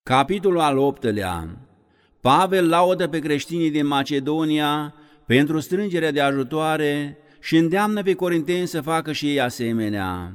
Capitolul al 8-lea. Pavel laudă pe creștinii din Macedonia pentru strângerea de ajutoare și îndeamnă pe corinteni să facă și ei asemenea.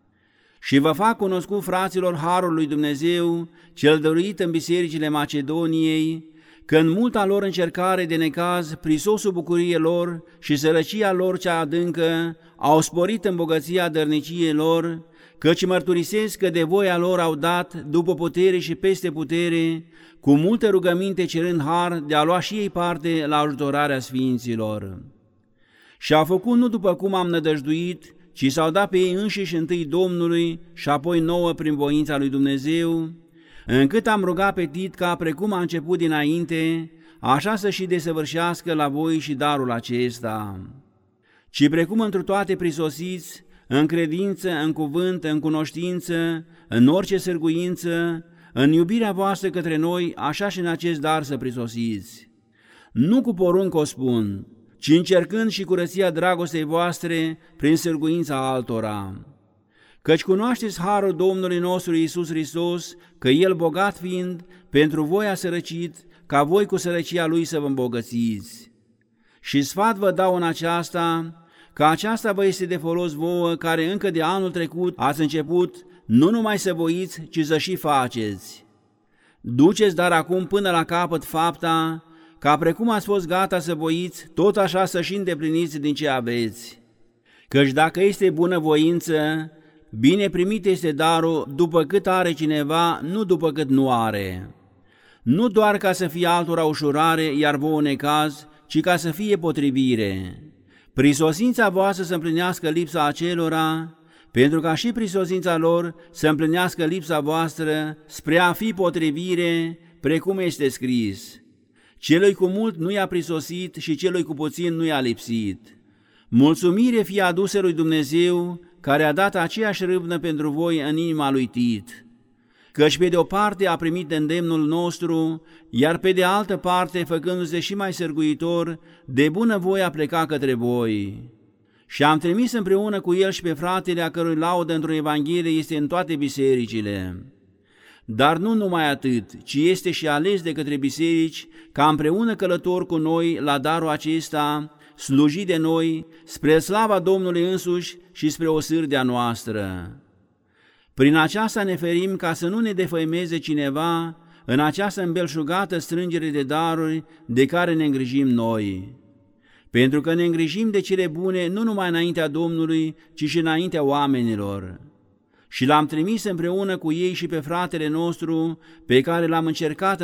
Și vă fac cunoscut, fraților, harul lui Dumnezeu, cel dăruit în bisericile Macedoniei, că în multa lor încercare de necaz, prisosul bucuriei lor și sărăcia lor cea adâncă, au sporit în bogăția dărniciei lor, căci mărturisesc că de voia lor au dat, după putere și peste putere, cu multă rugăminte cerând har de a lua și ei parte la ajutorarea sfinților. Și au făcut nu după cum am nădăjduit, ci s-au dat pe ei înșiși întâi Domnului și apoi nouă prin voința lui Dumnezeu, încât am rugat pe Tit ca, precum a început dinainte, așa să și desăvârșească la voi și darul acesta. Ci precum întru toate prisosiți, în credință, în cuvânt, în cunoștință, în orice sârguință, în iubirea voastră către noi, așa și în acest dar să prisosiți. Nu cu poruncă o spun, ci încercând și curăția dragostei voastre prin sârguința altora. Căci cunoașteți harul Domnului nostru Iisus Hristos, că El, bogat fiind, pentru voi a sărăcit, ca voi cu sărăcia Lui să vă îmbogățiți. Și sfat vă dau în aceasta, că aceasta vă este de folos vouă, care încă de anul trecut ați început, nu numai să voiți, ci să și faceți. Duceți dar acum până la capăt fapta, ca precum ați fost gata să voiți, tot așa să și îndepliniți din ce aveți. Căci dacă este bunăvoință, bine primit este darul după cât are cineva, nu după cât nu are. Nu doar ca să fie altora ușurare, iar vouă necaz, ci ca să fie potrivire. Prisosința voastră să împlinească lipsa acelora, pentru ca și prisosința lor să împlinească lipsa voastră, spre a fi potrivire, precum este scris. Celui cu mult nu i-a prisosit și celui cu puțin nu i-a lipsit. Mulțumire fie adusă lui Dumnezeu, care a dat aceeași râvnă pentru voi în inima lui Tit. Căci pe de o parte a primit îndemnul nostru, iar pe de altă parte, făcându-se și mai sârguitor, de bună voie a plecat către voi. Și am trimis împreună cu el și pe fratele, a cărui laudă într-o Evanghelie este în toate bisericile. Dar nu numai atât, ci este și ales de către biserici, ca împreună călător cu noi la darul acesta, slujit de noi, spre slava Domnului însuși și spre osârdea noastră. Prin aceasta ne ferim ca să nu ne defăimeze cineva în această îmbelșugată strângere de daruri de care ne îngrijim noi. Pentru că ne îngrijim de cele bune nu numai înaintea Domnului, ci și înaintea oamenilor. Și l-am trimis împreună cu ei și pe fratele nostru, pe care l-am încercat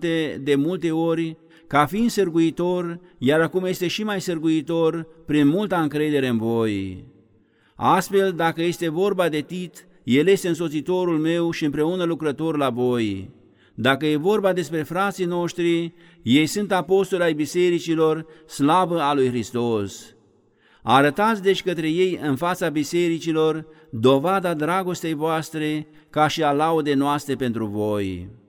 de multe ori, ca fiind sârguitor, iar acum este și mai sârguitor, prin multa încredere în voi. Astfel, dacă este vorba de Tit, el este însoțitorul meu și împreună lucrător la voi. Dacă e vorba despre frații noștri, ei sunt apostoli ai bisericilor, slavă a lui Hristos. Arătați deci către ei în fața bisericilor dovada dragostei voastre, ca și a laudei noastre pentru voi.